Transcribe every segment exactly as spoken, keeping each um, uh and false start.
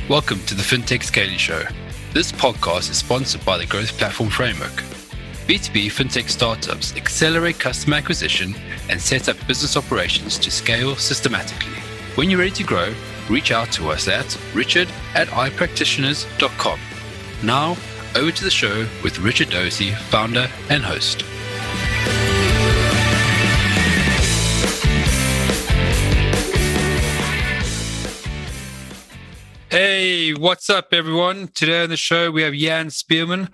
Welcome to the FinTech Scaling Show. This podcast is sponsored by the Growth Platform Framework. B two B FinTech startups accelerate customer acquisition and set up business operations to scale systematically. When you're ready to grow, reach out to us at richard at i practitioners dot com. Now, over to the show with Richard Doty, founder and host. Hey, what's up, everyone? Today on the show, we have Jan Spearman,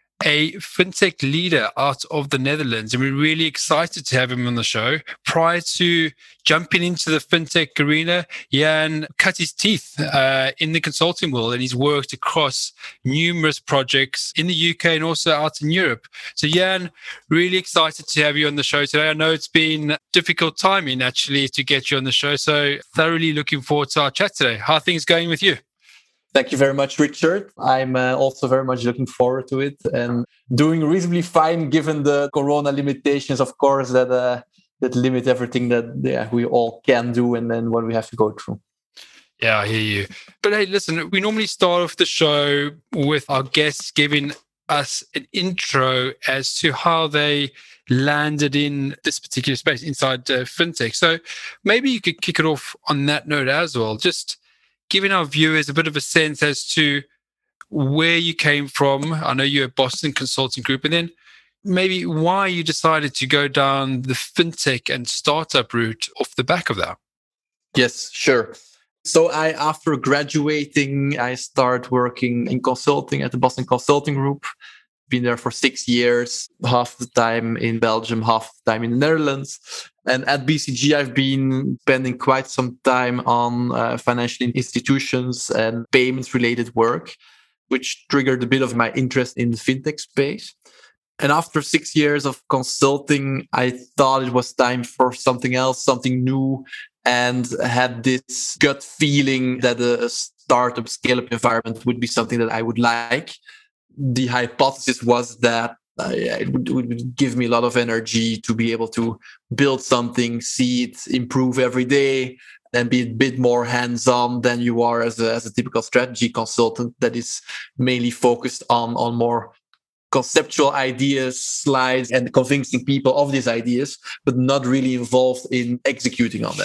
a fintech leader out of the Netherlands, and we're really excited to have him on the show. Prior to jumping into the fintech arena, Jan cut his teeth uh, in the consulting world, and he's worked across numerous projects in the U K and also out in Europe. So, Jan, really excited to have you on the show today. I know it's been difficult timing, actually, to get you on the show. So, thoroughly looking forward to our chat today. How are things going with you? Thank you very much, Richard. I'm uh, also very much looking forward to it and doing reasonably fine given the corona limitations, of course, that uh, that limit everything that yeah, we all can do and then what we have to go through. Yeah, I hear you. But hey, listen, we normally start off the show with our guests giving us an intro as to how they landed in this particular space inside uh, fintech. So maybe you could kick it off on that note as well. Just giving our viewers a bit of a sense as to where you came from. I know you're a Boston Consulting Group, and then maybe why you decided to go down the fintech and startup route off the back of that. Yes, sure. So I, after graduating, I started working in consulting at the Boston Consulting Group. Been there for six years, half the time in Belgium, half the time in the Netherlands. And at B C G, I've been spending quite some time on uh, financial institutions and payments-related work, which triggered a bit of my interest in the fintech space. And after six years of consulting, I thought it was time for something else, something new, and had this gut feeling that a startup scale-up environment would be something that I would like. The hypothesis was that uh, it, would, it would give me a lot of energy to be able to build something, see it improve every day, and be a bit more hands-on than you are as a, as a typical strategy consultant that is mainly focused on, on more conceptual ideas, slides, and convincing people of these ideas, but not really involved in executing on them.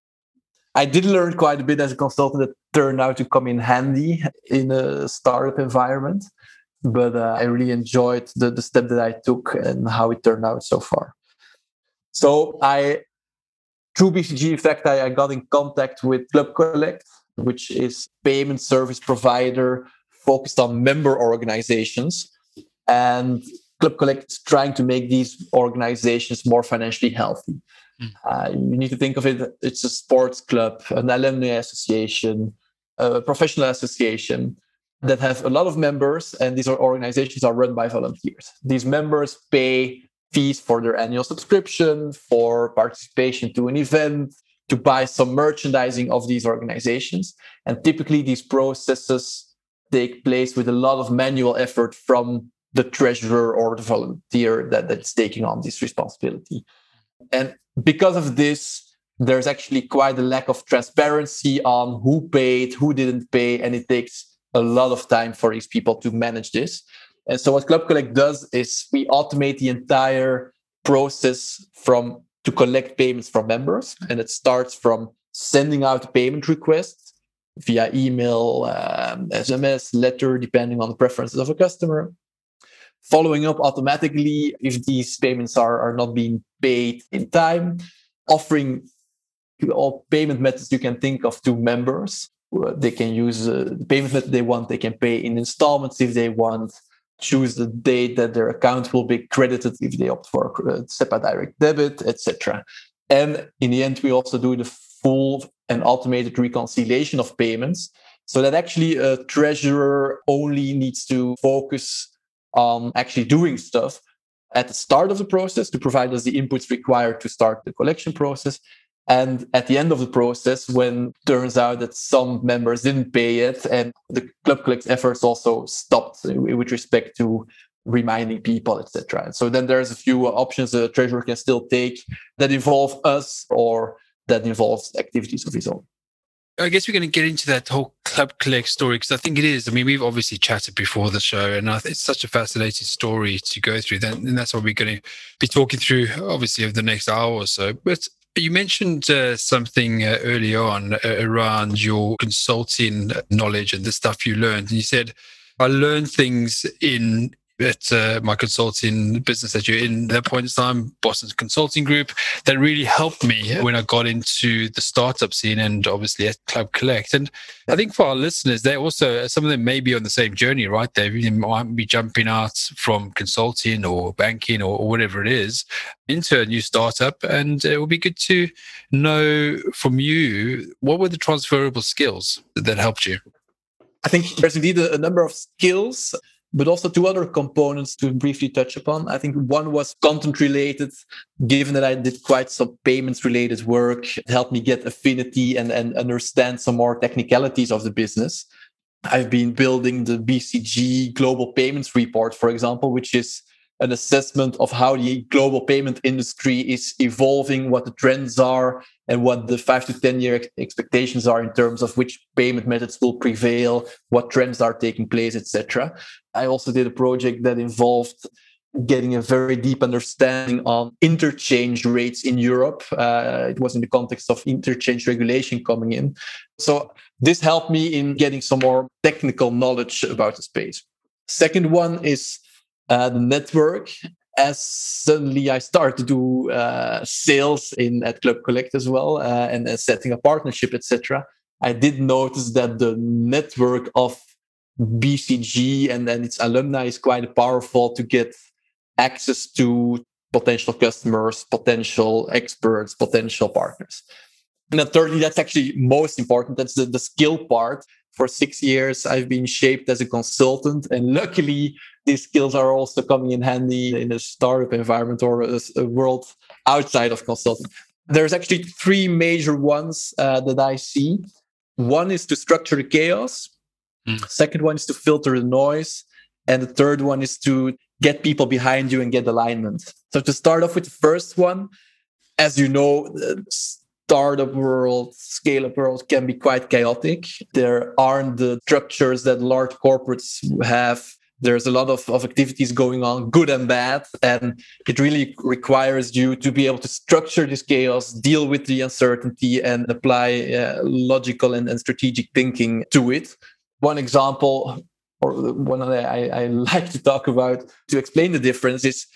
I did learn quite a bit as a consultant that turned out to come in handy in a startup environment. But uh, I really enjoyed the, the step that I took and how it turned out so far. So I, through B C G, in fact, I, I got in contact with Club Collect, which is a payment service provider focused on member organizations. And Club Collect is trying to make these organizations more financially healthy. Mm. Uh, you need to think of it, it's a sports club, an alumni association, a professional association that have a lot of members, and these are organizations are run by volunteers. These members pay fees for their annual subscription, for participation to an event, to buy some merchandising of these organizations. And typically these processes take place with a lot of manual effort from the treasurer or the volunteer that, that's taking on this responsibility. And because of this, there's actually quite a lack of transparency on who paid, who didn't pay, and it takes a lot of time for these people to manage this. And so what Club Collect does is we automate the entire process from to collect payments from members. And it starts from sending out a payment request via email, um, S M S, letter, depending on the preferences of a customer. Following up automatically if these payments are, are not being paid in time. Offering all payment methods you can think of to members. They can use uh, the payment method they want. They can pay in installments if they want. Choose the date that their account will be credited if they opt for a SEPA direct debit, et cetera. And in the end, we also do the full and automated reconciliation of payments, so that actually a treasurer only needs to focus on actually doing stuff at the start of the process to provide us the inputs required to start the collection process. And at the end of the process, when it turns out that some members didn't pay it, and the Club Collect efforts also stopped with respect to reminding people, et cetera. And so then there's a few options a treasurer can still take that involve us or that involves activities of his own. I guess we're going to get into that whole Club Collect story, because I think it is. I mean, we've obviously chatted before the show, and I think it's such a fascinating story to go through. And that's what we're going to be talking through, obviously, over the next hour or so. But you mentioned uh, something uh, early on uh, around your consulting knowledge and the stuff you learned. And you said, I learned things in at uh, my consulting business that you're in, at that point in time, Boston Consulting Group, that really helped me when I got into the startup scene and obviously at Club Collect. And I think for our listeners, they also, some of them may be on the same journey, right? They might be jumping out from consulting or banking or, or whatever it is into a new startup. And it would be good to know from you, what were the transferable skills that helped you? I think there's indeed a, a number of skills, but also two other components to briefly touch upon. I think one was content related, given that I did quite some payments related work. It helped me get affinity and, and understand some more technicalities of the business. I've been building the B C G Global Payments Report, for example, which is an assessment of how the global payment industry is evolving, what the trends are, and what the five to ten year ex- expectations are in terms of which payment methods will prevail, what trends are taking place, et cetera. I also did a project that involved getting a very deep understanding on interchange rates in Europe. Uh, it was in the context of interchange regulation coming in. So this helped me in getting some more technical knowledge about the space. Second one is Uh, the network. As suddenly I started to do uh, sales in at Club Collect as well, uh, and uh, setting a partnership, et cetera. I did notice that the network of B C G and, and its alumni is quite powerful to get access to potential customers, potential experts, potential partners. And then thirdly, that's actually most important. That's the, the skill part. For six years, I've been shaped as a consultant, and luckily, these skills are also coming in handy in a startup environment or a, a world outside of consulting. There's actually three major ones uh, that I see. One is to structure the chaos. Mm. Second one is to filter the noise. And the third one is to get people behind you and get alignment. So to start off with the first one, as you know, startup world, scale-up world can be quite chaotic. There aren't the structures that large corporates have. There's a lot of, of activities going on, good and bad. And it really requires you to be able to structure this chaos, deal with the uncertainty, and apply uh, logical and, and strategic thinking to it. One example, or one that I, I like to talk about to explain the difference, is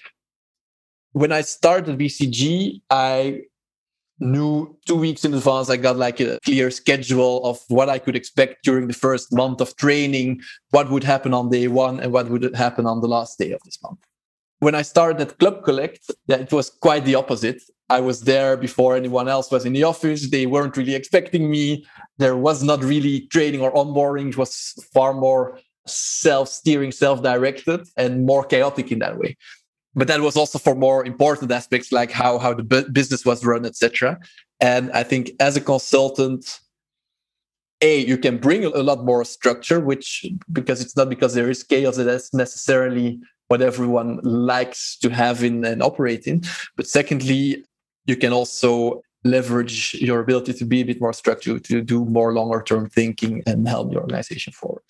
when I started B C G, I knew two weeks in advance, I got like a clear schedule of what I could expect during the first month of training, what would happen on day one and what would happen on the last day of this month. When I started at Club Collect, yeah, it was quite the opposite. I was there before anyone else was in the office. They weren't really expecting me. There was not really training or onboarding. It was far more self-steering, self-directed, and more chaotic in that way. But that was also for more important aspects like how, how the bu- business was run, et cetera. And I think as a consultant, A, you can bring a lot more structure, which, because it's not because there is chaos that that's necessarily what everyone likes to have in and operate in. But secondly, you can also leverage your ability to be a bit more structured, to do more longer term thinking and help the organization forward.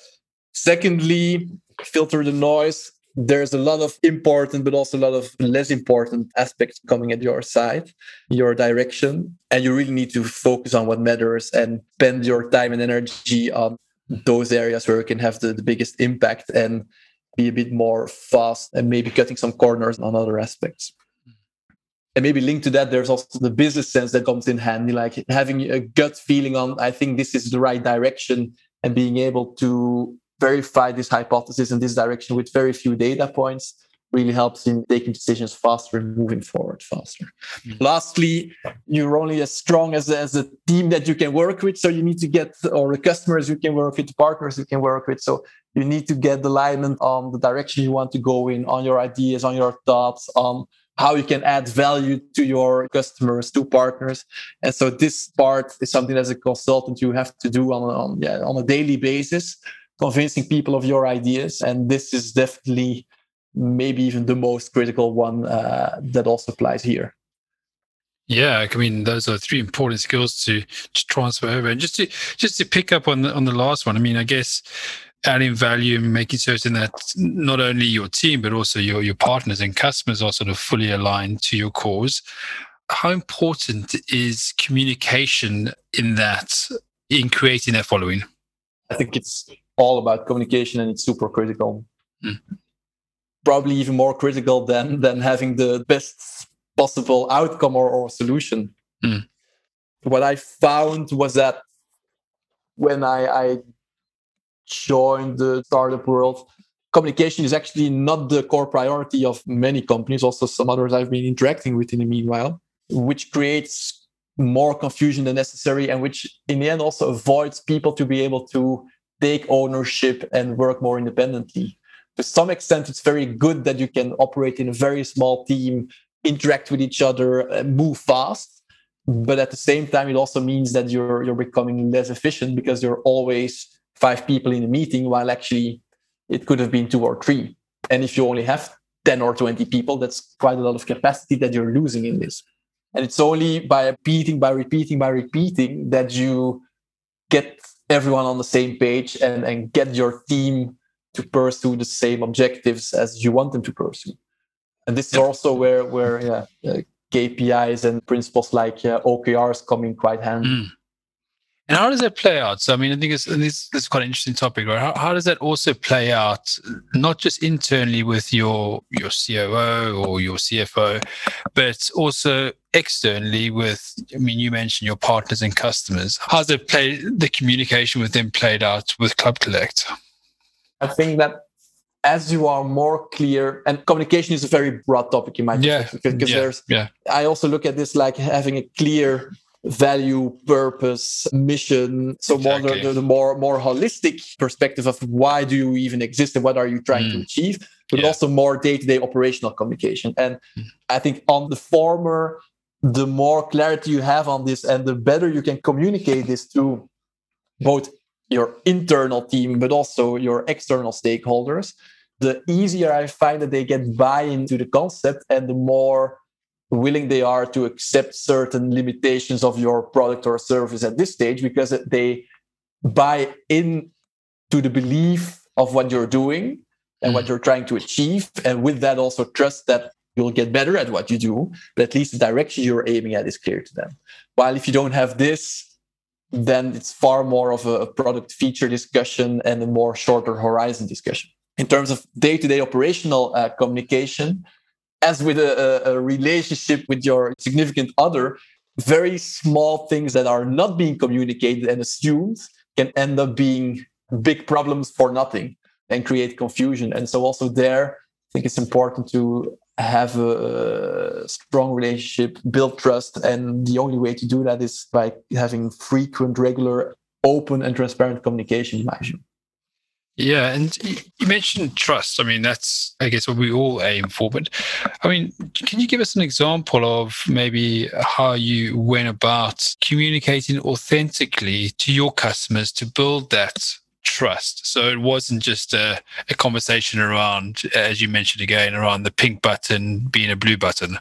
Secondly, filter the noise. There's a lot of important, but also a lot of less important aspects coming at your side, your direction. And you really need to focus on what matters and spend your time and energy on those areas where you can have the, the biggest impact and be a bit more fast and maybe cutting some corners on other aspects. And maybe linked to that, there's also the business sense that comes in handy, like having a gut feeling on, I think this is the right direction, and being able to verify this hypothesis in this direction with very few data points really helps in taking decisions faster and moving forward faster. Mm-hmm. Lastly, you're only as strong as, as a team that you can work with. So you need to get, or the customers you can work with, the partners you can work with. So you need to get alignment on the direction you want to go in, on your ideas, on your thoughts, on how you can add value to your customers, to partners. And so this part is something as a consultant you have to do on, on, yeah, on a daily basis, convincing people of your ideas. And this is definitely maybe even the most critical one uh, that also applies here. Yeah, I mean, those are three important skills to to transfer over. And just to just to pick up on the on the last one, I mean, I guess adding value and making certain that not only your team but also your your partners and customers are sort of fully aligned to your cause. How important is communication in that, in creating that following? I think it's all about communication, and it's super critical. Mm. Probably even more critical than than having the best possible outcome or, or solution. Mm. What I found was that when I, I joined the startup world, communication is actually not the core priority of many companies, also some others I've been interacting with in the meanwhile, which creates more confusion than necessary, and which in the end also avoids people to be able to take ownership and work more independently. To some extent, it's very good that you can operate in a very small team, interact with each other, move fast. But at the same time, it also means that you're you're becoming less efficient because you're always five people in a meeting, while actually it could have been two or three. And if you only have ten or twenty people, that's quite a lot of capacity that you're losing in this. And it's only by repeating, by repeating, by repeating that you get everyone on the same page and, and get your team to pursue the same objectives as you want them to pursue. And this is also where, where yeah, uh, K P Is and principles like uh, O K Rs come in quite handy. Mm. And how does that play out? So, I mean, I think it's, this, this is quite an interesting topic, right? How, how does that also play out, not just internally with your your C O O or your C F O, but also externally with, I mean, you mentioned your partners and customers. How's it play, the communication with them played out with Club Collect? I think that as you are more clear, and communication is a very broad topic in my yeah. perspective, because yeah. there's, yeah. I also look at this like having a clear value, purpose, mission. So exactly. more the, the more more holistic perspective of why do you even exist and what are you trying mm. to achieve, but yeah. also more day-to-day operational communication. And mm. I think on the former, the more clarity you have on this and the better you can communicate this to both your internal team, but also your external stakeholders, the easier I find that they get buy-in to the concept and the more willing they are to accept certain limitations of your product or service at this stage, because they buy in to the belief of what you're doing and mm. what you're trying to achieve. And with that, also trust that you'll get better at what you do, but at least the direction you're aiming at is clear to them. While if you don't have this, then it's far more of a product feature discussion and a more shorter horizon discussion. In terms of day-to-day operational uh, communication, as with a, a relationship with your significant other, very small things that are not being communicated and assumed can end up being big problems for nothing and create confusion. And so also there, I think it's important to have a strong relationship, build trust. And the only way to do that is by having frequent, regular, open and transparent communication, in my view. Yeah, and you mentioned trust. I mean, that's, I guess, what we all aim for. But, I mean, can you give us an example of maybe how you went about communicating authentically to your customers to build that trust? So it wasn't just a, a conversation around, as you mentioned again, around the pink button being a blue button.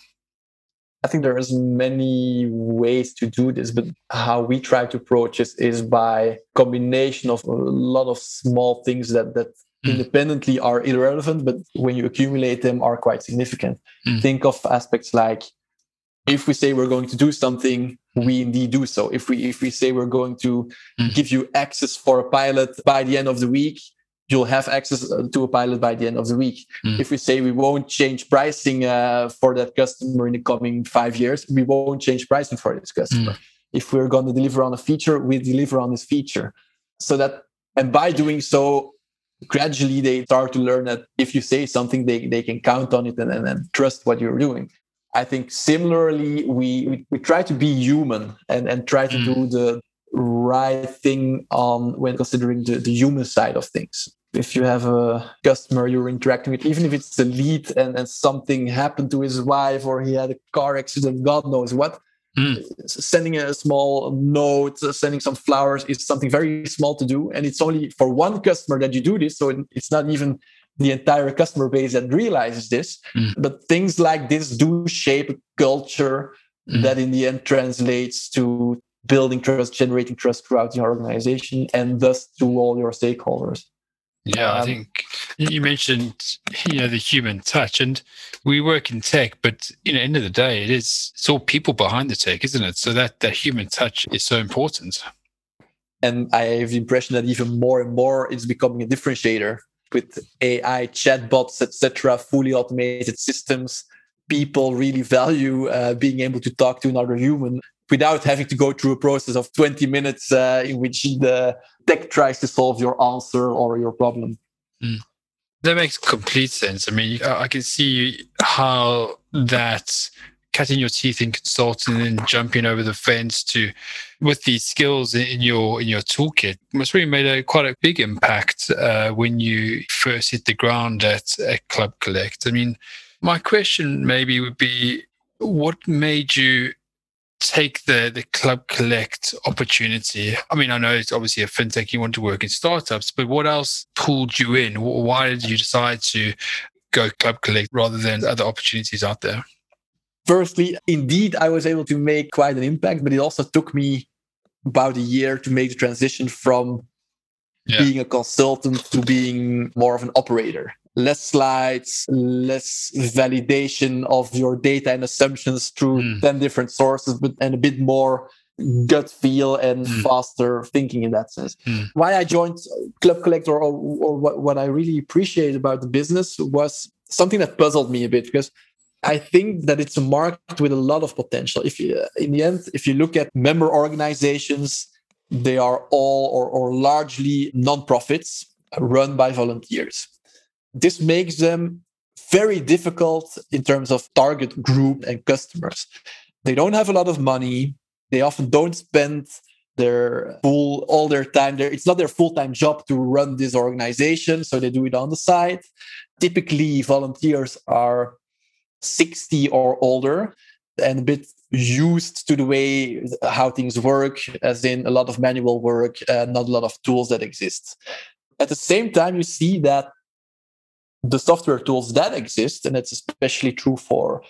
I think there's many ways to do this, but how we try to approach this is by combination of a lot of small things that, that mm. independently are irrelevant, but when you accumulate them are quite significant. Mm. Think of aspects like, if we say we're going to do something, we indeed do so. If we if we say we're going to mm. give you access for a pilot by the end of the week, you'll have access to a pilot by the end of the week. Mm. If we say we won't change pricing uh, for that customer in the coming five years, we won't change pricing for this customer. Mm. If we're going to deliver on a feature, we deliver on this feature. So that, and by doing so, gradually they start to learn that if you say something, they, they can count on it and, and, and trust what you're doing. I think similarly, we, we, we try to be human and, and try to mm. do the right thing on when considering the, the human side of things. If you have a customer you're interacting with, even if it's a lead and, and something happened to his wife or he had a car accident, God knows what, mm. sending a small note, sending some flowers is something very small to do. And it's only for one customer that you do this. So it's not even the entire customer base that realizes this. Mm. But things like this do shape a culture mm. that in the end translates to building trust, generating trust throughout the organization, and thus to all your stakeholders. Yeah, um, I think you mentioned, you know, the human touch, and we work in tech, but you know, end of the day, it is it's all people behind the tech, isn't it? So that that human touch is so important. And I have the impression that even more and more it's becoming a differentiator with A I, chatbots, et cetera, fully automated systems. People really value uh, being able to talk to another human without having to go through a process of twenty minutes uh, in which the tech tries to solve your answer or your problem. Mm. That makes complete sense. I mean, I can see how that cutting your teeth in consulting and jumping over the fence to with these skills in your in your toolkit must really made a quite a big impact uh, when you first hit the ground at, at Club Collect. I mean, my question maybe would be, what made you take the the Club Collect opportunity? I mean, I know it's obviously a fintech, you want to work in startups, but what else pulled you in? Why did you decide to go Club Collect rather than other opportunities out there? Firstly, indeed, I was able to make quite an impact, but it also took me about a year to make the transition from yeah. being a consultant to being more of an operator. Less slides, less validation of your data and assumptions through mm. ten different sources, but and a bit more gut feel and mm. faster thinking in that sense. Mm. Why I joined Club Collect, or, or what, what I really appreciate about the business, was something that puzzled me a bit, because I think that it's a market with a lot of potential. If you, in the end, if you look at member organizations, they are all or, or largely non-profits run by volunteers. This makes them very difficult in terms of target group and customers. They don't have a lot of money. They often don't spend their full all their time there. It's not their full-time job to run this organization, so they do it on the side. Typically, volunteers are sixty or older and a bit used to the way how things work, as in a lot of manual work and not a lot of tools that exist. At the same time, you see that the software tools that exist, and it's especially true for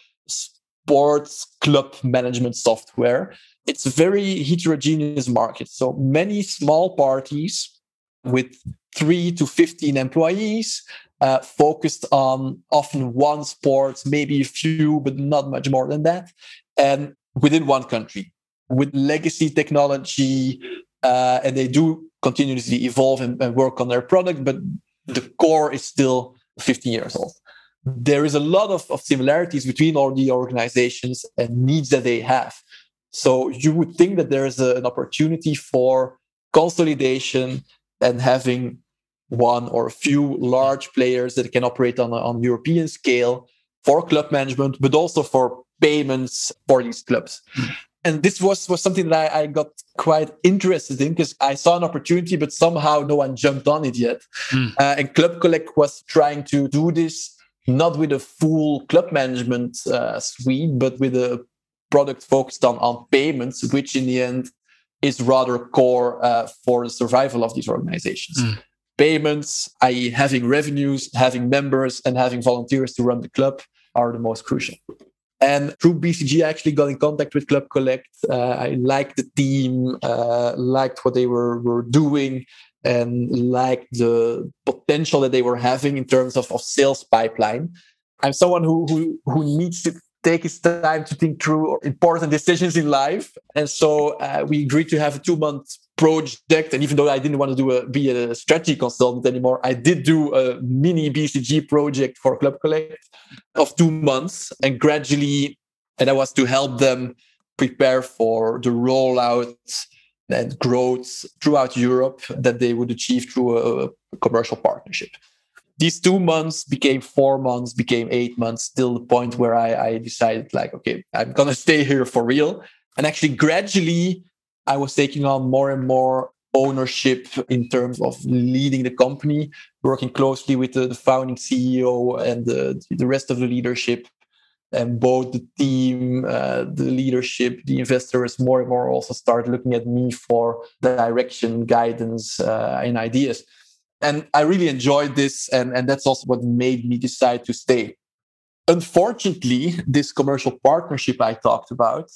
sports club management software, it's a very heterogeneous market. So many small parties with three to fifteen employees uh, focused on often one sport, maybe a few, but not much more than that. And within one country with legacy technology, uh, and they do continuously evolve and, and work on their product, but the core is still fifteen years old. There is a lot of, of similarities between all the organizations and needs that they have. So you would think that there is a, an opportunity for consolidation and having one or a few large players that can operate on a on European scale for club management, but also for payments for these clubs. Mm. And this was, was something that I, I got quite interested in, because I saw an opportunity, but somehow no one jumped on it yet. Mm. Uh, and Club Collect was trying to do this, not with a full club management uh, suite, but with a product focused on, on payments, which in the end is rather core uh, for the survival of these organizations. Mm. Payments, that is having revenues, having members, and having volunteers to run the club are the most crucial. And through B C G, I actually got in contact with Club Collect. Uh, I liked the team, uh, liked what they were, were doing, and liked the potential that they were having in terms of, of sales pipeline. I'm someone who, who, who needs to take his time to think through important decisions in life. And so uh, we agreed to have a two-month project. And even though I didn't want to do a, be a strategy consultant anymore, I did do a mini B C G project for Club Collect of two months. And gradually, and that was to help them prepare for the rollout and growth throughout Europe that they would achieve through a, a commercial partnership. These two months became four months, became eight months, till the point where I, I decided, like, okay, I'm going to stay here for real. And actually, gradually, I was taking on more and more ownership in terms of leading the company, working closely with the, the founding C E O and the, the rest of the leadership. And both the team, uh, the leadership, the investors, more and more also start looking at me for direction, guidance, uh, and ideas. And I really enjoyed this, and, and that's also what made me decide to stay. Unfortunately, this commercial partnership I talked about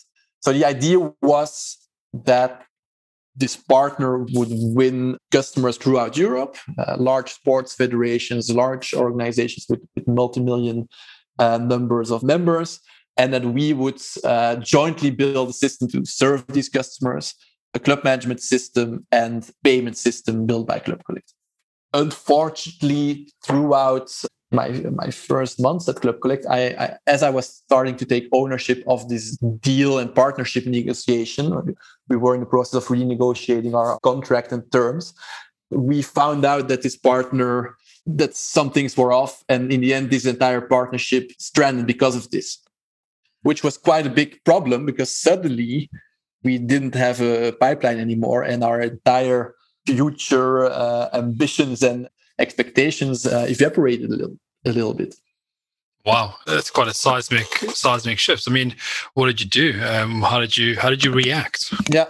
So the idea was that this partner would win customers throughout Europe, uh, large sports federations, large organizations with, with multi-million uh, numbers of members, and that we would uh, jointly build a system to serve these customers, a club management system and payment system built by Club Collect. Unfortunately, throughout my my first months at Club Collect, I, I as I was starting to take ownership of this deal and partnership negotiation, we were in the process of renegotiating our contract and terms. We found out that this partner, that some things were off, and in the end, this entire partnership stranded because of this, which was quite a big problem because suddenly we didn't have a pipeline anymore, and our entire future uh, ambitions and expectations uh, evaporated a little, a little bit. Wow, that's quite a seismic, seismic shift. I mean, what did you do? Um, how did you, how did you react? Yeah.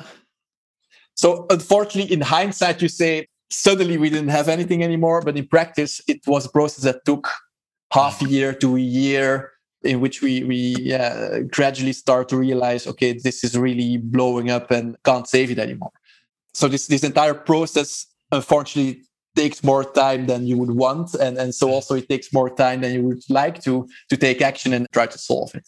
So, unfortunately, in hindsight, you say suddenly we didn't have anything anymore, but in practice, it was a process that took half a year to a year, in which we we yeah, gradually start to realize, okay, this is really blowing up and can't save it anymore. So this this entire process, unfortunately, takes more time than you would want, and, and so also it takes more time than you would like to to take action and try to solve it.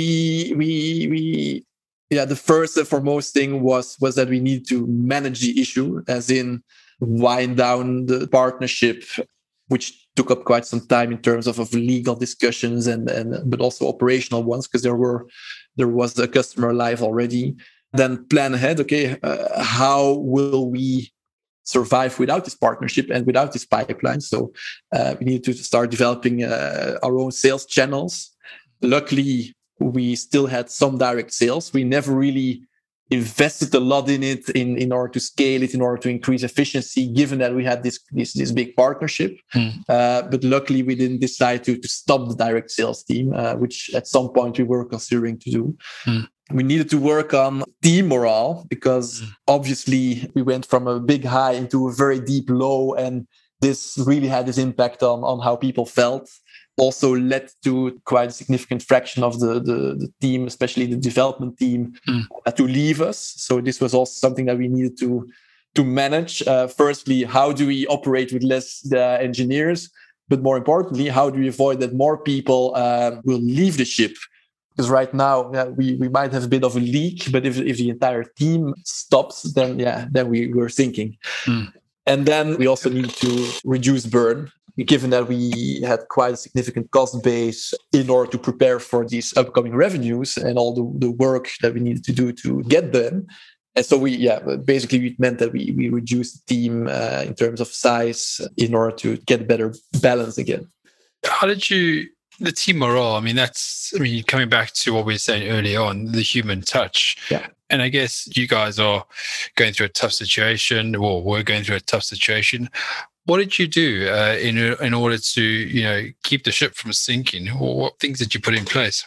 We we we yeah, the first and foremost thing was was that we need to manage the issue, as in wind down the partnership, which took up quite some time in terms of, of legal discussions and and but also operational ones, because there were there was a customer live already. Then plan ahead. Okay, uh, how will we survive without this partnership and without this pipeline? So uh, we need to start developing uh, our own sales channels. Luckily, we still had some direct sales. We never really invested a lot in it in, in order to scale it, in order to increase efficiency, given that we had this this, this big partnership. Mm. Uh, but luckily, we didn't decide to, to stop the direct sales team, uh, which at some point we were considering to do. Mm. We needed to work on team morale, because mm. obviously we went from a big high into a very deep low, and this really had this impact on, on how people felt. Also led to quite a significant fraction of the, the, the team, especially the development team, mm. uh, to leave us. So this was also something that we needed to, to manage. Uh, firstly, how do we operate with less uh, engineers? But more importantly, how do we avoid that more people uh, will leave the ship? Because right now, yeah, we, we might have a bit of a leak, but if, if the entire team stops, then yeah, then we, we're sinking. Mm. And then we also need to reduce burn, given that we had quite a significant cost base in order to prepare for these upcoming revenues and all the, the work that we needed to do to get them. And so we, yeah, basically it meant that we, we reduced the team uh, in terms of size in order to get better balance again. How did you... The team morale, I mean, that's, I mean, coming back to what we were saying earlier on, the human touch. Yeah. And I guess you guys are going through a tough situation, or we're going through a tough situation. What did you do uh, in in order to, you know, keep the ship from sinking? Or what things did you put in place?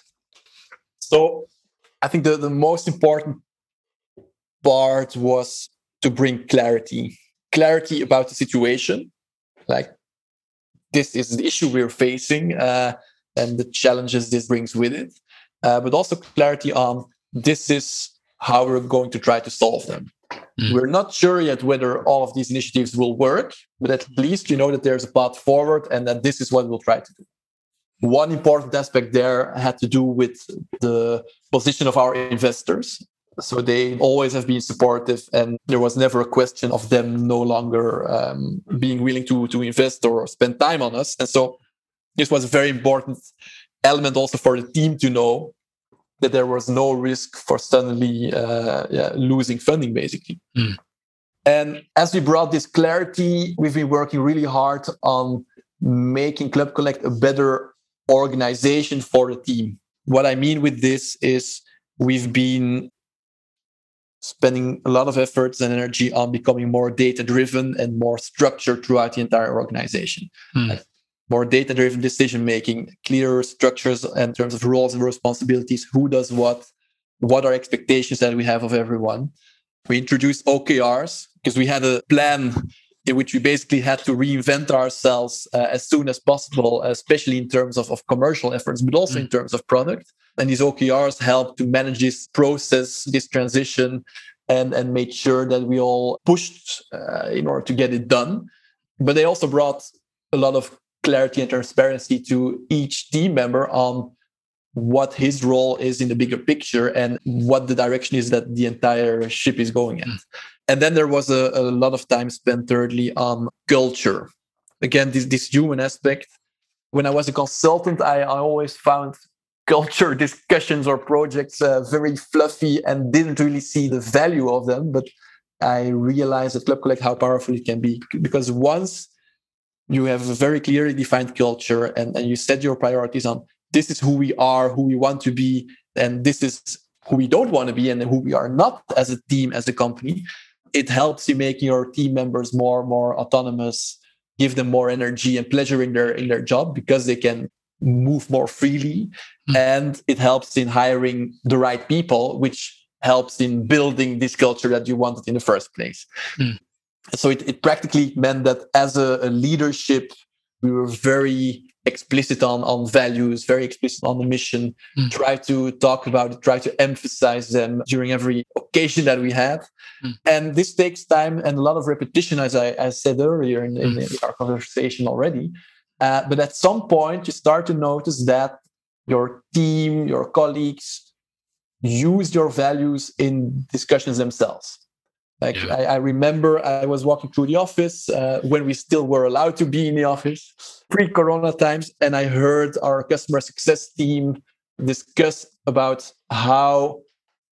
So I think the, the most important part was to bring clarity. Clarity about the situation. Like, this is the issue we're facing. Uh, and the challenges this brings with it, uh, but also clarity on this is how we're going to try to solve them. Mm. We're not sure yet whether all of these initiatives will work, but at least you know that there's a path forward and that this is what we'll try to do. One important aspect there had to do with the position of our investors. So they always have been supportive, and there was never a question of them no longer um, being willing to, to invest or spend time on us. And so this was a very important element also for the team to know that there was no risk for suddenly uh, yeah, losing funding, basically. Mm. And as we brought this clarity, we've been working really hard on making Club Collect a better organization for the team. What I mean with this is we've been spending a lot of efforts and energy on becoming more data-driven and more structured throughout the entire organization. Mm. Like, more data-driven decision-making, clearer structures in terms of roles and responsibilities, who does what, what are expectations that we have of everyone. We introduced O K Rs because we had a plan in which we basically had to reinvent ourselves uh, as soon as possible, especially in terms of, of commercial efforts, but also mm. in terms of product. And these O K Rs help to manage this process, this transition, and, and make sure that we all pushed uh, in order to get it done. But they also brought a lot of clarity and transparency to each team member on what his role is in the bigger picture and what the direction is that the entire ship is going in. And then there was a, a lot of time spent thirdly on culture. Again, this, this human aspect. When I was a consultant, I, I always found culture discussions or projects uh, very fluffy and didn't really see the value of them. But I realized at Club Collect how powerful it can be, because once you have a very clearly defined culture and, and you set your priorities on this is who we are, who we want to be, and this is who we don't want to be and who we are not as a team, as a company, it helps you make your team members more more autonomous, give them more energy and pleasure in their in their job because they can move more freely. Mm. And it helps in hiring the right people, which helps in building this culture that you wanted in the first place. Mm. So it, it practically meant that as a, a leadership, we were very explicit on, on values, very explicit on the mission, mm. try to talk about it, try to emphasize them during every occasion that we had. Mm. And this takes time and a lot of repetition, as I, I said earlier in, in, mm. in our conversation already. Uh, but at some point, you start to notice that your team, your colleagues use your values in discussions themselves. Like yeah. I, I remember I was walking through the office uh, when we still were allowed to be in the office, pre-corona times, and I heard our customer success team discuss about how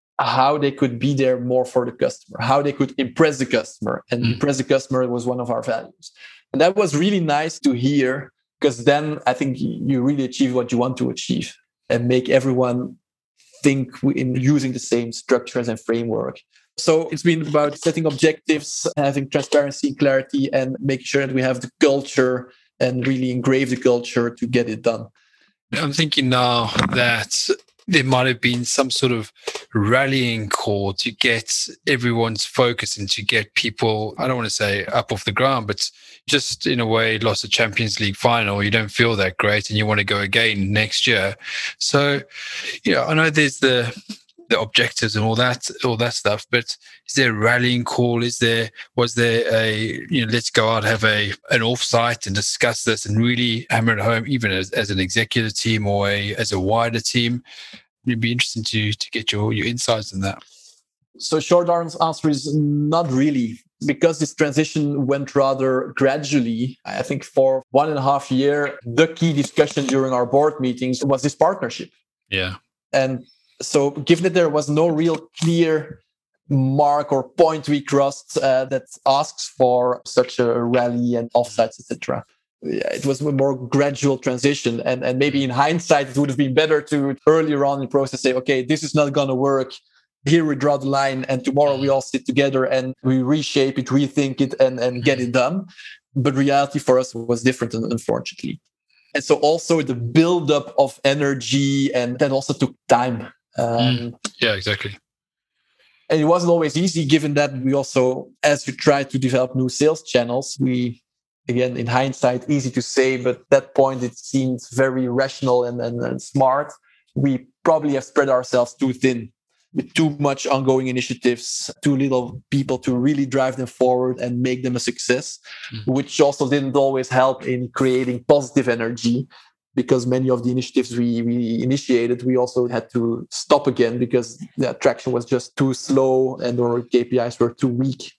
how they could be there more for the customer, how they could impress the customer, and mm. impress the customer was one of our values. And that was really nice to hear, because then I think you really achieve what you want to achieve and make everyone think in using the same structures and framework. So it's been about setting objectives, having transparency, clarity, and making sure that we have the culture and really engrave the culture to get it done. I'm thinking now that there might have been some sort of rallying call to get everyone's focus and to get people, I don't want to say up off the ground, but just in a way lost a Champions League final. You don't feel that great and you want to go again next year. So, you know, I know there's the the objectives and all that, all that stuff. But is there a rallying call? Is there, was there a, you know, let's go out, have a, an offsite and discuss this and really hammer it home, even as, as an executive team or a, as a wider team? It'd be interesting to, to get your, your insights on that. So short answer is not really, because this transition went rather gradually. I think for one and a half year, the key discussion during our board meetings was this partnership. Yeah. And so given that there was no real clear mark or point we crossed uh, that asks for such a rally and offsites, et cetera, yeah, it was a more gradual transition. And, and maybe in hindsight, it would have been better to earlier on in the process say, okay, this is not going to work. Here we draw the line, and tomorrow we all sit together and we reshape it, rethink it, and, and get it done. But reality for us was different, unfortunately. And so also the buildup of energy, and that also took time. Um, mm. Yeah, exactly. And it wasn't always easy, given that we also, as we tried to develop new sales channels, we, again, in hindsight, easy to say, but at that point it seemed very rational and, and, and smart. We probably have spread ourselves too thin, with too much ongoing initiatives, too little people to really drive them forward and make them a success, mm. which also didn't always help in creating positive energy. Because many of the initiatives we, we initiated, we also had to stop again because the traction was just too slow and our K P Is were too weak.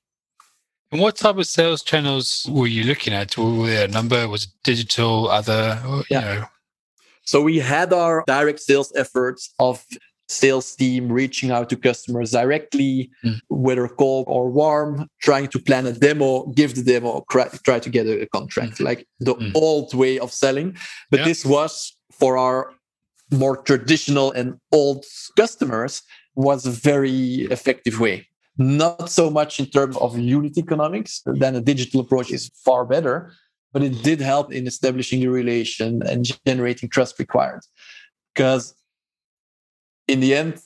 And what type of sales channels were you looking at? Were there a number? Was it digital, other? You yeah. know? So we had our direct sales efforts of sales team reaching out to customers directly, mm. whether cold or warm, trying to plan a demo, give the demo, try to get a contract, mm. like the mm. old way of selling. But yeah. this was for our more traditional and old customers was a very effective way. Not so much in terms of unit economics, then a digital approach is far better, but it did help in establishing the relation and generating trust required. Because in the end,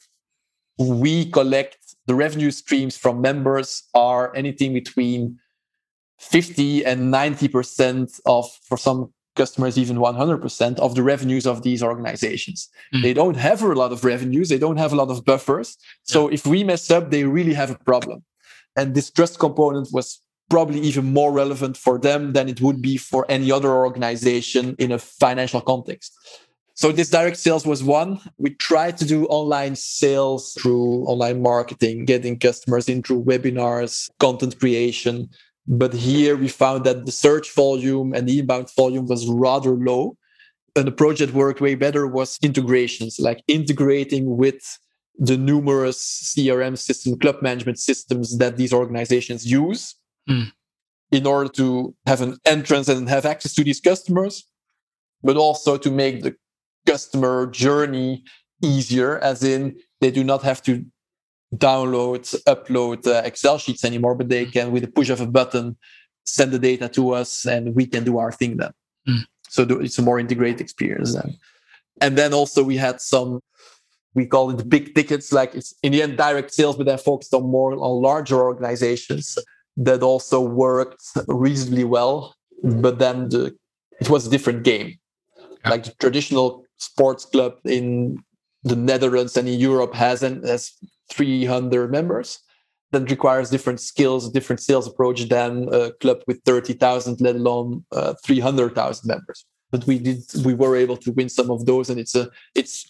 we collect the revenue streams from members are anything between fifty and ninety percent of, for some customers even one hundred percent of the revenues of these organizations. Mm. They don't have a lot of revenues. They don't have a lot of buffers. So yeah. if we mess up, they really have a problem. And this trust component was probably even more relevant for them than it would be for any other organization in a financial context. So this direct sales was one. We tried to do online sales through online marketing, getting customers in through webinars, content creation. But here we found that the search volume and the inbound volume was rather low. And the project worked way better was integrations, like integrating with the numerous C R M systems, club management systems that these organizations use mm. in order to have an entrance and have access to these customers, but also to make the customer journey easier, as in they do not have to download, upload uh, Excel sheets anymore, but they can, with a push of a button, send the data to us and we can do our thing then. Mm. So th- it's a more integrated experience then. And then also we had some, we call it big tickets, like it's in the end direct sales, but then focused on more on larger organizations that also worked reasonably well. But then the, it was a different game. Yeah. Like the traditional sports club in the Netherlands and in Europe has, an, has three hundred members. That requires different skills, a different sales approach than a club with thirty thousand, let alone uh, three hundred thousand members. But we did, we were able to win some of those, and it's a, it's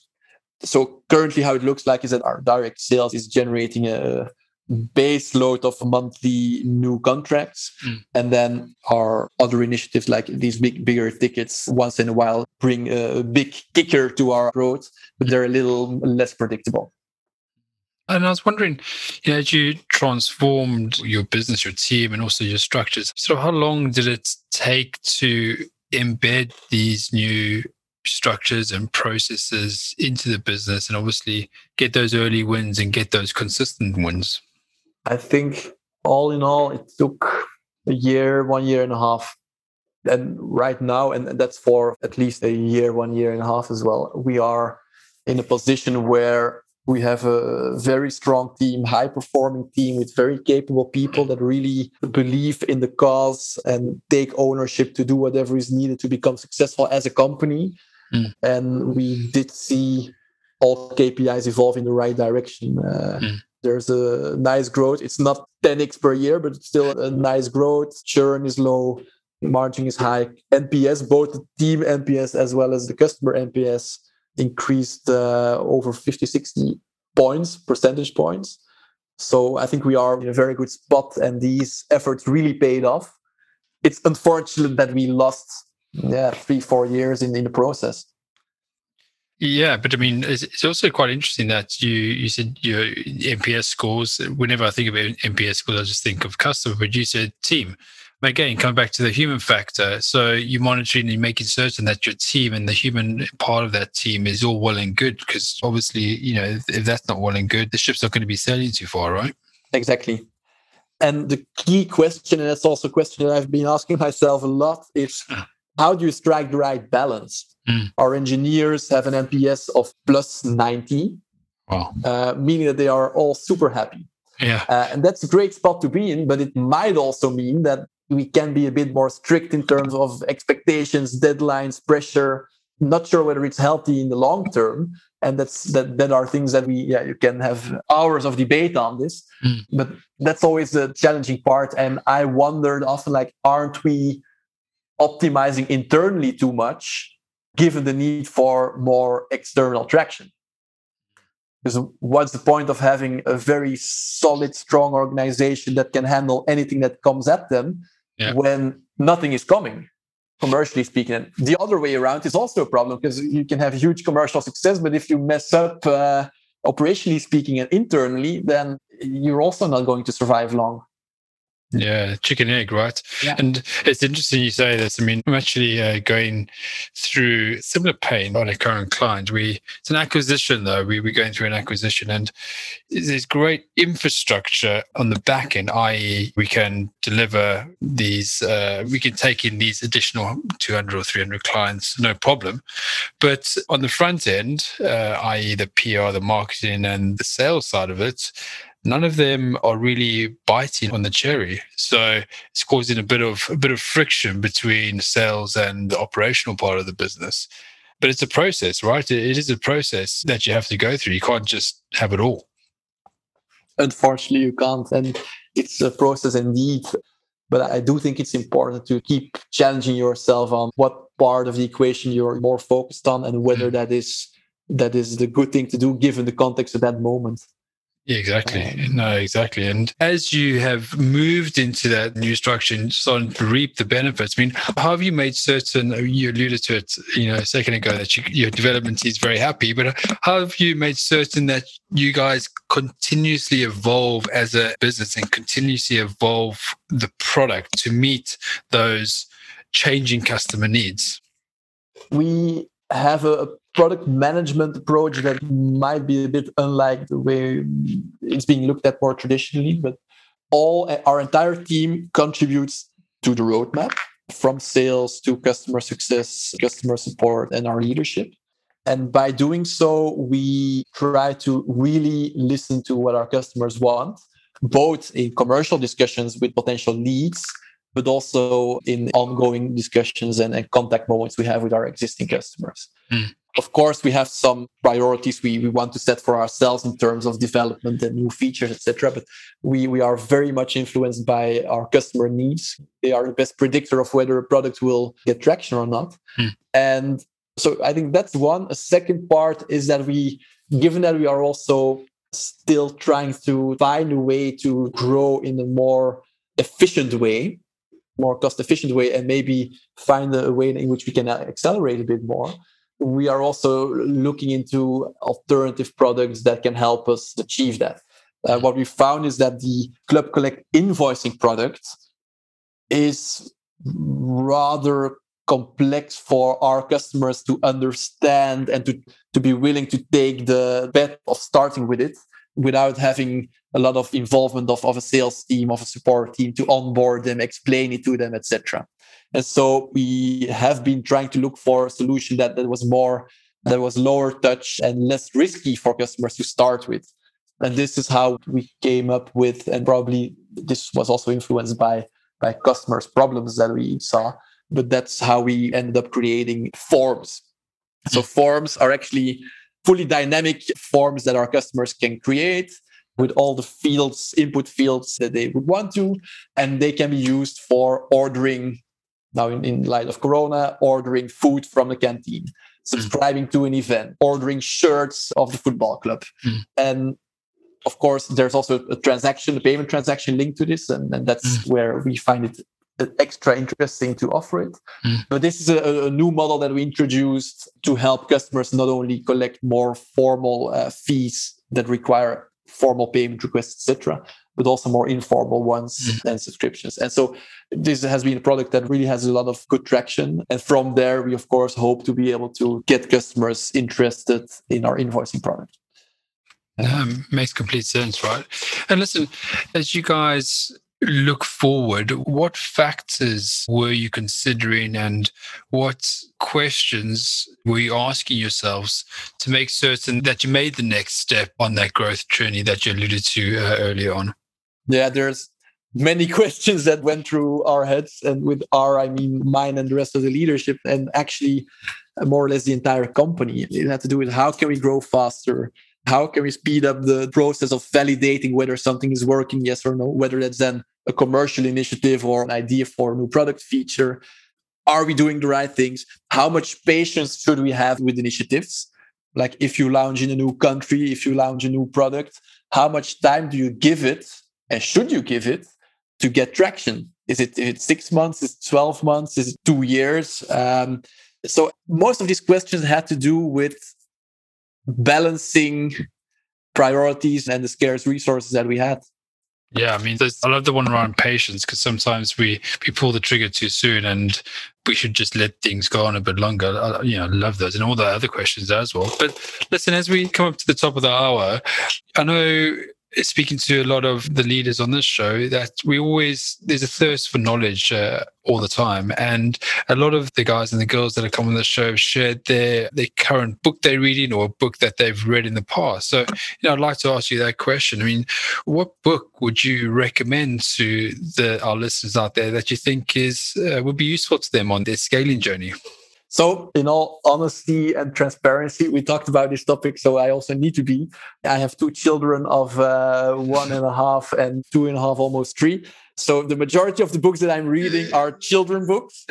so currently how it looks like is that our direct sales is generating a base load of monthly new contracts, mm. and then our other initiatives like these big, bigger tickets once in a while bring a big kicker to our growth, but they're a little less predictable. And I was wondering, you know, as you transformed your business, your team, and also your structures, so how long did it take to embed these new structures and processes into the business and obviously get those early wins and get those consistent wins? I think all in all, it took a year, one year and a half. And right now, and that's for at least a year, one year and a half as well, we are in a position where we have a very strong team, high-performing team with very capable people that really believe in the cause and take ownership to do whatever is needed to become successful as a company. Mm. And we did see all K P Is evolve in the right direction. Uh, mm. There's a nice growth. It's not ten x per year, but it's still a nice growth. Churn is low, margin is high. N P S, both the team N P S as well as the customer N P S, increased uh, over fifty, sixty points, percentage points. So I think we are in a very good spot, and these efforts really paid off. It's unfortunate that we lost yeah, three, four years in, in the process. Yeah, but I mean, it's, it's also quite interesting that you you said your N P S scores. Whenever I think about N P S scores, I just think of customer, but you said team. Again, coming back to the human factor. So you're monitoring and making certain that your team and the human part of that team is all well and good, because obviously, you know, if, if that's not well and good, the ship's not going to be sailing too far, right? Exactly. And the key question, and that's also a question that I've been asking myself a lot, is how do you strike the right balance? Mm. Our engineers have an N P S of plus ninety, wow. uh, meaning that they are all super happy. Yeah, uh, and that's a great spot to be in, but it might also mean that we can be a bit more strict in terms of expectations, deadlines, pressure. Not sure whether it's healthy in the long term. And that's that that are things that we yeah you can have hours of debate on this. Mm. But that's always the challenging part. And I wondered often, like, aren't we optimizing internally too much, given the need for more external traction? Because what's the point of having a very solid, strong organization that can handle anything that comes at them yeah. when nothing is coming, commercially speaking? And the other way around is also a problem, because you can have huge commercial success, but if you mess up uh, operationally speaking and internally, then you're also not going to survive long. Yeah, chicken egg, right? Yeah. And it's interesting you say this. I mean, I'm actually uh, going through similar pain on a current client. We It's an acquisition, though. We, we're going through an acquisition, and there's great infrastructure on the back end, that is we can deliver these, uh, we can take in these additional two hundred or three hundred clients, no problem. But on the front end, uh, that is the P R, the marketing, and the sales side of it, none of them are really biting on the cherry. So it's causing a bit of a bit of friction between sales and the operational part of the business. But it's a process, right? It is a process that you have to go through. You can't just have it all. Unfortunately, you can't. And it's a process indeed. But I do think it's important to keep challenging yourself on what part of the equation you're more focused on and whether that is that is the good thing to do given the context of that moment. Yeah, exactly. Um, no, exactly. And as you have moved into that new structure and starting to reap the benefits, I mean, how have you made certain, you alluded to it, you know, a second ago, that you, your development is very happy, but how have you made certain that you guys continuously evolve as a business and continuously evolve the product to meet those changing customer needs? We have a product management approach that might be a bit unlike the way it's being looked at more traditionally, but all our entire team contributes to the roadmap, from sales to customer success, customer support, and our leadership. And by doing so, we try to really listen to what our customers want, both in commercial discussions with potential leads, but also in ongoing discussions and, and contact moments we have with our existing customers. Mm. Of course, we have some priorities we, we want to set for ourselves in terms of development and new features, et cetera. But we, we are very much influenced by our customer needs. They are the best predictor of whether a product will get traction or not. Mm. And so I think that's one. A second part is that we, given that we are also still trying to find a way to grow in a more efficient way, more cost-efficient way, and maybe find a way in which we can accelerate a bit more. We are also looking into alternative products that can help us achieve that. Uh, what we found is that the Club Collect invoicing product is rather complex for our customers to understand and to, to be willing to take the bet of starting with it without having a lot of involvement of, of a sales team, of a support team to onboard them, explain it to them, et cetera. And so we have been trying to look for a solution that, that was more, that was lower touch and less risky for customers to start with. And this is how we came up with, and probably this was also influenced by, by customers' problems that we saw, but that's how we ended up creating forms. So forms are actually fully dynamic forms that our customers can create with all the fields, input fields that they would want to, and they can be used for ordering, now in, in light of Corona, ordering food from the canteen, subscribing mm. to an event, ordering shirts of the football club. Mm. And of course, there's also a transaction, a payment transaction linked to this, and, and that's mm. where we find it extra interesting to offer it. Mm. But this is a, a new model that we introduced to help customers not only collect more formal uh, fees that require formal payment requests, et cetera, but also more informal ones mm. and subscriptions. And so this has been a product that really has a lot of good traction. And from there, we, of course, hope to be able to get customers interested in our invoicing product. Um, makes complete sense, right? And listen, as you guys look forward, what factors were you considering and what questions were you asking yourselves to make certain that you made the next step on that growth journey that you alluded to uh, earlier on? Yeah, there's many questions that went through our heads, and with our, I mean mine and the rest of the leadership, and actually more or less the entire company. It had to do with how can we grow faster? How can we speed up the process of validating whether something is working, yes or no, whether that's then a commercial initiative or an idea for a new product feature? Are we doing the right things? How much patience should we have with initiatives? Like if you launch in a new country, if you launch a new product, how much time do you give it, and should you give it, to get traction? Is it, is it six months? Is it twelve months? Is it two years? Um, so most of these questions had to do with balancing priorities and the scarce resources that we had. Yeah, I mean, I love the one around patience, because sometimes we, we pull the trigger too soon and we should just let things go on a bit longer. I, you know, love those and all the other questions as well. But listen, as we come up to the top of the hour, I know speaking to a lot of the leaders on this show, that we always, there's a thirst for knowledge uh, all the time. And a lot of the guys and the girls that have come on the show have shared their, their current book they're reading or a book that they've read in the past. So, you know, I'd like to ask you that question. I mean, what book would you recommend to the, our listeners out there that you think is uh, would be useful to them on their scaling journey? So, in all honesty and transparency, we talked about this topic, so I also need to be. I have two children of uh, one and a half and two and a half, almost three. So the majority of the books that I'm reading are children books.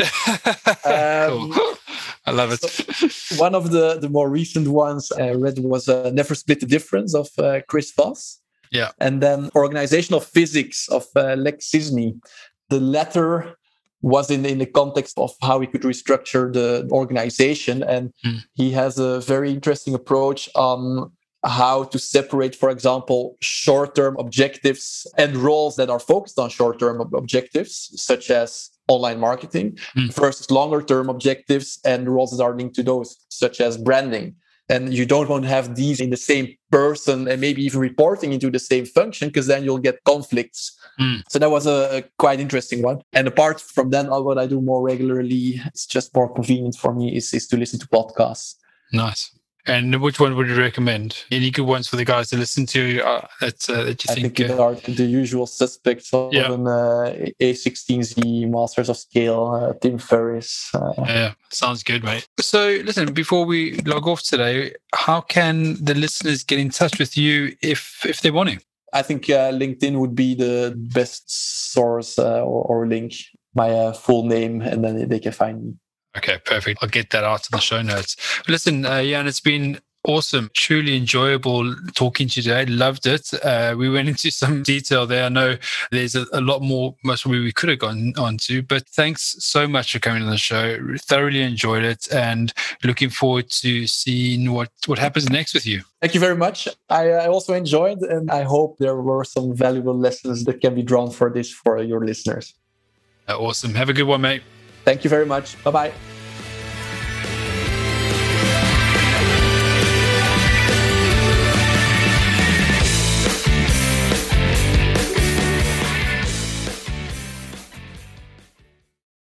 Um, cool. I love it. So one of the, the more recent ones I read was uh, Never Split the Difference of uh, Chris Voss. Yeah. And then Organizational Physics of uh, Lex Cisney. The latter was in, in the context of how he could restructure the organization. And mm. he has a very interesting approach on how to separate, for example, short-term objectives and roles that are focused on short-term objectives, such as online marketing, mm. versus longer-term objectives and roles that are linked to those, such as branding. And you don't want to have these in the same person and maybe even reporting into the same function, because then you'll get conflicts. Mm. So that was a, a quite interesting one. And apart from that, what I do more regularly, it's just more convenient for me, is, is to listen to podcasts. Nice. And which one would you recommend? Any good ones for the guys to listen to uh, that, uh, that you I think? think uh, are the usual suspects of yeah. an uh, A sixteen Z, Masters of Scale, uh, Tim Ferriss. Uh, yeah, sounds good, mate. So listen, before we log off today, how can the listeners get in touch with you if if they want to? I think uh, LinkedIn would be the best source uh, or, or link, my uh, full name, and then they can find me. Okay, perfect. I'll get that out in the show notes. Listen, uh, Jan, it's been awesome, truly enjoyable talking to you today. Loved it. Uh, we went into some detail there. I know there's a, a lot more, much we could have gone on to, but thanks so much for coming on the show. Thoroughly enjoyed it and looking forward to seeing what, what happens next with you. Thank you very much. I, I also enjoyed, and I hope there were some valuable lessons that can be drawn for this for your listeners. Uh, awesome. Have a good one, mate. Thank you very much. Bye-bye.